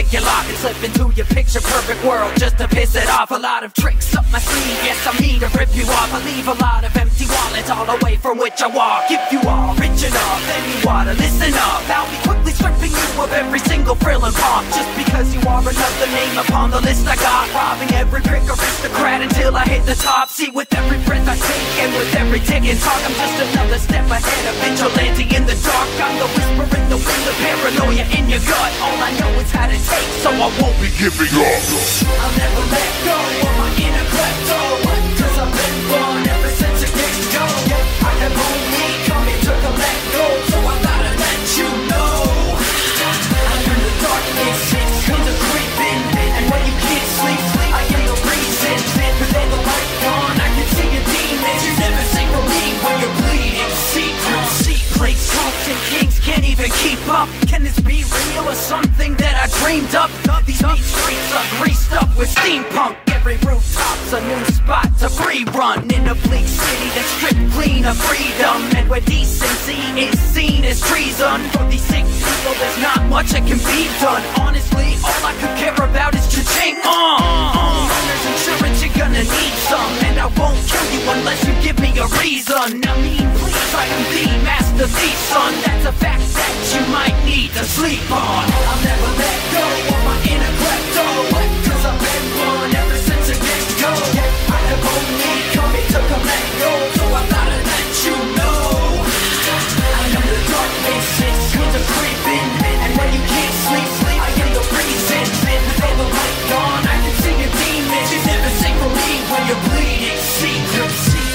pick your lock and slip into your picture-perfect world just to piss it off. A lot of tricks up my sleeve, yes, I'm here to rip you off. I leave a lot of empty wallets all away from which I walk. If you are rich enough, then you ought to listen up. I'll be quickly stripping you of every single frill and pop, just because you are another name upon the list I got. Robbing every prick aristocrat until I hit the top. See, with every breath I take and with every tick and talk, I'm just another step ahead of vigilante in the dark. I'm the whisper in the wind, the paranoia in your gut. All I know is how to take, so I won't be giving up. I'll never let go of my inner klepto, cause I've been born ever since a kid's go. I have only come here to collect gold, so I gotta let you know. I'm in the darkness, it's comes a creeping, and when you can't sleep, I am the reason. With all the light gone, I can see your demons. You never sing for me when you're bleeding. Secret plates, and kings can't even keep up. Can this be real or something that I dreamed up? These meat streets are greased up with steampunk. Every rooftop's a new spot to free run in a bleak city that's stripped clean of freedom, and where decency is seen as treason. For these sick people, there's not much that can be done. Honestly, all I could care about is cha-ching. Owner's insurance, you're gonna need some, and I won't kill you unless you give me a reason. I mean, please, I am the master thief, son. That's a fact that you might need to sleep on. I'll never let go of my inner klepto, cause I've been born ever since a get-go. I have only come here to collect gold, so I gotta let you know. I am the darkness, it's comes a creeping, and when you can't sleep, I am the reason. With all the light gone, I can see your demons. You never sing for me when you're bleeding. Secret.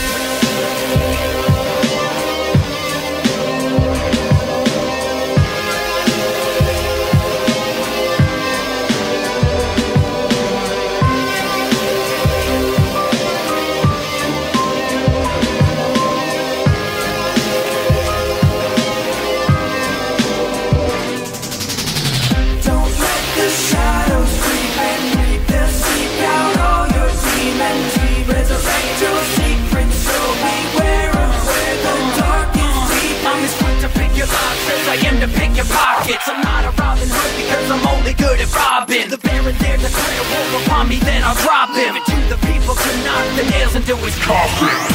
I am to pick your pockets. I'm not a Robin Hood because I'm only good at robbing. The Baron dare declare war upon me, then I'll drop him. Leave it to the people to knock the nails into his coffin.